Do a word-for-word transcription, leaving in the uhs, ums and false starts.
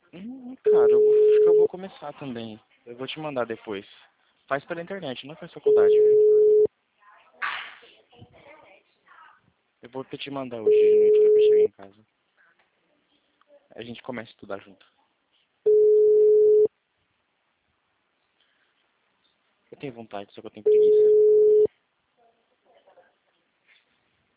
Hum, cara, eu vou, acho que eu vou começar também. Eu vou te mandar depois. Faz pela internet, não faz faculdade, viu? Eu vou te mandar hoje de noite, depois que eu chegar em casa. A gente começa a estudar junto. Eu tenho vontade, só que eu tenho preguiça.